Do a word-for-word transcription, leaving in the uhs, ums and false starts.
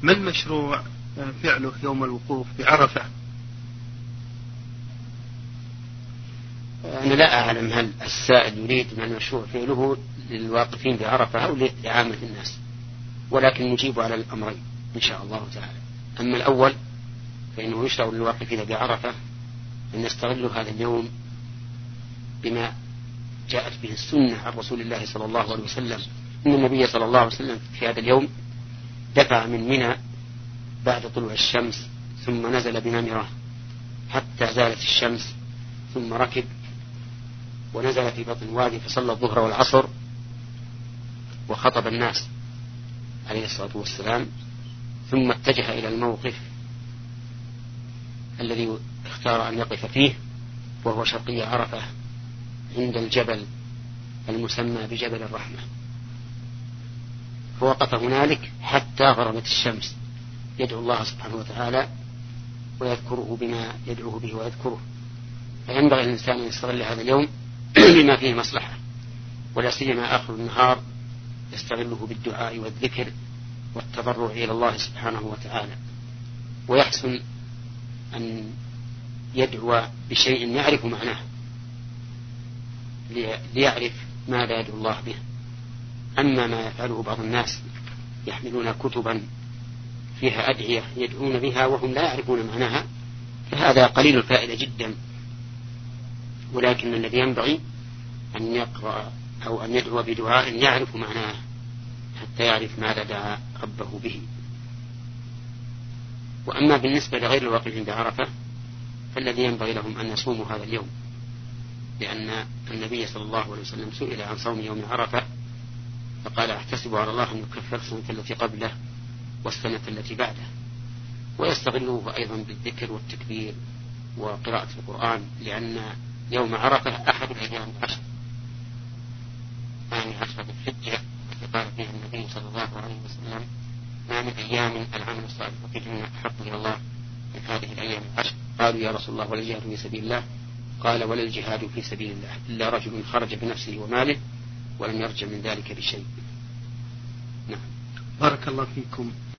ما المشروع فعله يوم الوقوف بعرفة؟ أنا لا أعلم هل السائل يريد من المشروع فعله للواقفين بعرفة أو لعامة الناس، ولكن نجيب على الأمرين إن شاء الله تعالى. أما الأول فإنه يشرع للواقفين بعرفة أن يستغلوا هذا اليوم بما جاءت به السنة عن رسول الله صلى الله عليه وسلم، إن النبي صلى الله عليه وسلم في هذا اليوم دفع من منى بعد طلوع الشمس ثم نزل بنمرة حتى زالت الشمس، ثم ركب ونزل في بطن وادي فصلى الظهر والعصر وخطب الناس عليه الصلاة والسلام، ثم اتجه إلى الموقف الذي اختار أن يقف فيه وهو شرقي عرفة عند الجبل المسمى بجبل الرحمة، فوقف هنالك حتى غربت الشمس يدعو الله سبحانه وتعالى ويذكره بما يدعوه به ويذكره. فينبغي الإنسان أن يستغل هذا اليوم بما فيه مصلحة، ولا سيما آخر النهار يستغله بالدعاء والذكر والتضرع إلى الله سبحانه وتعالى، ويحسن أن يدعو بشيء يعرف معناه ليعرف ماذا يدعو الله به. أما ما يفعله بعض الناس يحملون كتبا فيها أدعية يدعون بها وهم لا يعرفون معناها، فهذا قليل الفائدة جدا، ولكن الذي ينبغي أن يقرأ أو أن يدعو بدعاء يعرف معناه حتى يعرف ماذا دعا ربه به. وأما بالنسبة لغير الواقفين بعرفة فالذي ينبغي لهم أن يصوموا هذا اليوم، لأن النبي صلى الله عليه وسلم سئل عن صوم يوم عرفة فقال احتسب على الله أن يكفر السنة التي قبله والسنة التي بعده، ويستغلوه أيضا بالذكر والتكبير وقراءة القرآن، لأن يوم عرفة أحد الأيام العشر ثاني عشر بالحجة قال فيه النبي صلى الله عليه وسلم ما من أيام العمل الصالح فيهن أحب إلى الله من هذه الأيام العشر. قالوا يا رسول الله ولا الجهاد في سبيل الله؟ قال ولا الجهاد في سبيل الله إلا رجل خرج بنفسه وماله ولم يرجع من ذلك بشيء. نعم. بارك الله فيكم.